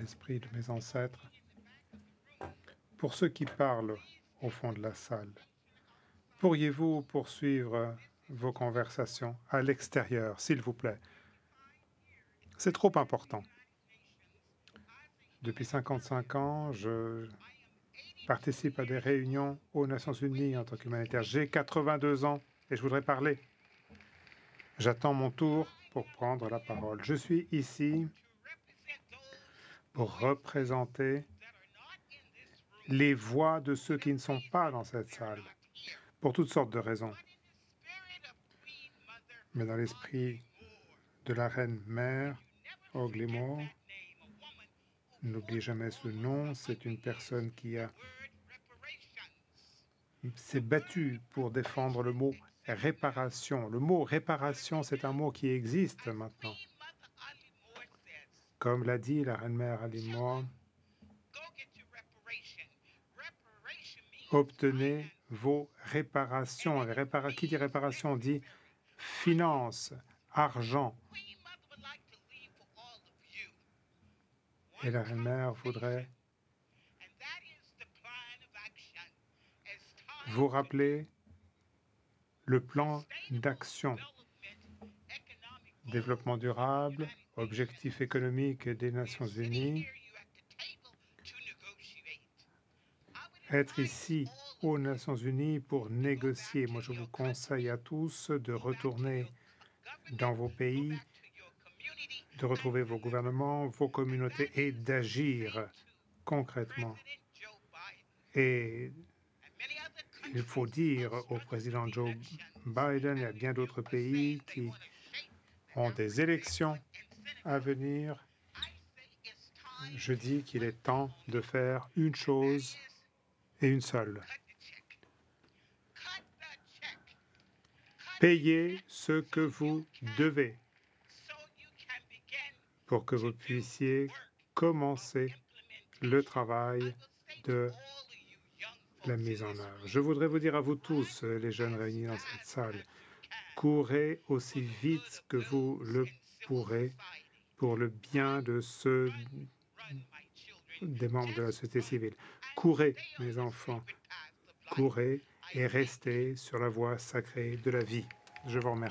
l'esprit de mes ancêtres. Pour ceux qui parlent au fond de la salle, pourriez-vous poursuivre vos conversations à l'extérieur, s'il vous plaît? C'est trop important. Depuis 55 ans, je participe à des réunions aux Nations Unies en tant qu'humanitaire. J'ai 82 ans et je voudrais parler. J'attends mon tour pour prendre la parole. Je suis ici pour représenter les voix de ceux qui ne sont pas dans cette salle, pour toutes sortes de raisons. Mais dans l'esprit de la reine mère, Oglimore, n'oubliez jamais ce nom, c'est une personne qui s'est battue pour défendre le mot réparation. Le mot réparation, c'est un mot qui existe maintenant. Comme l'a dit la reine-mère Alimor, obtenez vos réparations. Qui dit réparation dit finance, argent. Et la reine-mère voudrait vous rappeler le plan d'action, développement durable, objectifs économiques des Nations Unies. Être ici aux Nations Unies pour négocier. Moi, je vous conseille à tous de retourner dans vos pays, de retrouver vos gouvernements, vos communautés et d'agir concrètement. Et il faut dire au président Joe Biden et à bien d'autres pays qui ont des élections à venir, je dis qu'il est temps de faire une chose et une seule. Payez ce que vous devez pour que vous puissiez commencer le travail de la mise en œuvre. Je voudrais vous dire à vous tous, les jeunes réunis dans cette salle, courez aussi vite que vous le pourrez pour le bien de ceux des membres de la société civile. Courez, mes enfants, courez et restez sur la voie sacrée de la vie. Je vous remercie.